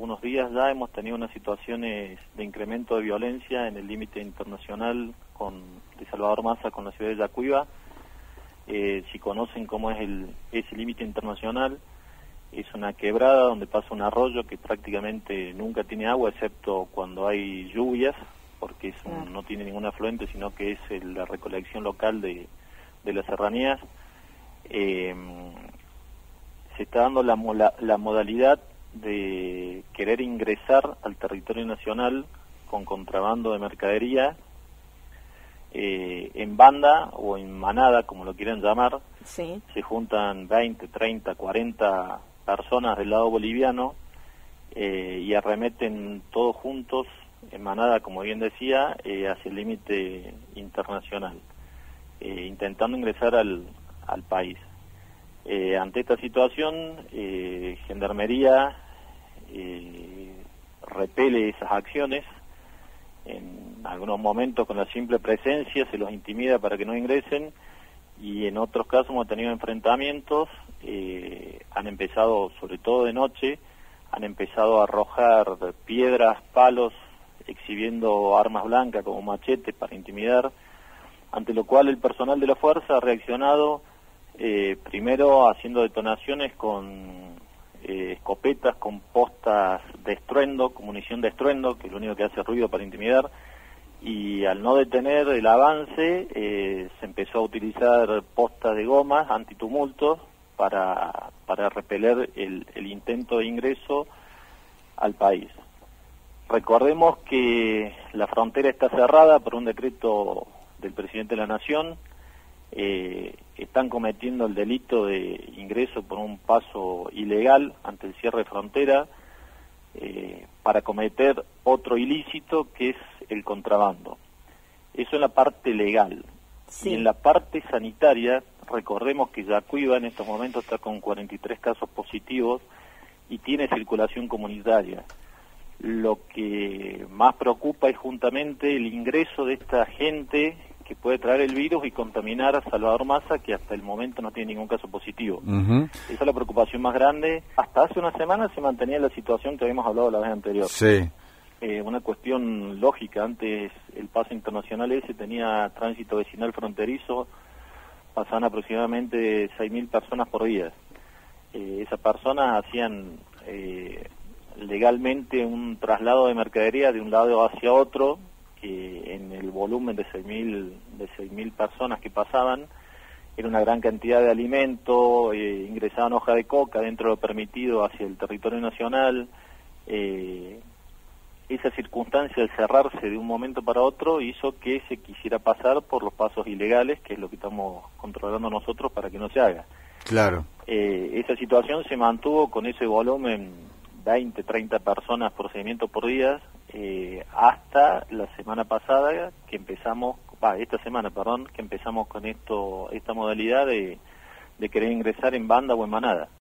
unos días ya hemos tenido unas situaciones de incremento de violencia en el límite internacional de Salvador Massa con la ciudad de Yacuiba. Si conocen cómo es ese límite internacional, es una quebrada donde pasa un arroyo que prácticamente nunca tiene agua, excepto cuando hay lluvias, porque no tiene ningún afluente, sino que es la recolección local de las serranías. Se está dando la modalidad de querer ingresar al territorio nacional con contrabando de mercadería, en banda o en manada, como lo quieran llamar. Sí. Se juntan 20, 30, 40 personas del lado boliviano y arremeten todos juntos, en manada, como bien decía, hacia el límite internacional, intentando ingresar al país. Ante esta situación, Gendarmería repele esas acciones. En algunos momentos con la simple presencia se los intimida para que no ingresen, y en otros casos hemos tenido enfrentamientos. Han empezado, sobre todo de noche, han empezado a arrojar piedras, palos, exhibiendo armas blancas como machetes para intimidar, ante lo cual el personal de la fuerza ha reaccionado, primero haciendo detonaciones con escopetas con postas de estruendo, con munición de estruendo, que es lo único que hace ruido para intimidar, y al no detener el avance, se empezó a utilizar postas de goma antitumultos para repeler el intento de ingreso al país. Recordemos que la frontera está cerrada por un decreto del presidente de la Nación. Están cometiendo el delito de ingreso por un paso ilegal ante el cierre de frontera, para cometer otro ilícito que es el contrabando. Eso en la parte legal. Sí. Y en la parte sanitaria, recordemos que Yacuiba en estos momentos está con 43 casos positivos y tiene circulación comunitaria. Lo que más preocupa es juntamente el ingreso de esta gente que puede traer el virus y contaminar a Salvador Massa, que hasta el momento no tiene ningún caso positivo. Esa es la preocupación más grande. Hasta hace una semana se mantenía la situación que habíamos hablado la vez anterior. Sí. Una cuestión lógica. Antes el paso internacional ese tenía tránsito vecinal fronterizo, pasaban aproximadamente 6.000 personas por día. Esas personas hacían legalmente un traslado de mercadería de un lado hacia otro, que en el volumen de 6.000 personas que pasaban era una gran cantidad de alimento. Ingresaban hoja de coca dentro de lo permitido hacia el territorio nacional. Esa circunstancia, al cerrarse de un momento para otro, hizo que se quisiera pasar por los pasos ilegales, que es lo que estamos controlando nosotros para que no se haga. Claro. Esa situación se mantuvo con ese volumen, 20, 30 personas procedimiento por día, hasta la semana pasada que empezamos, esta semana, perdón, que empezamos con esta modalidad de querer ingresar en banda o en manada.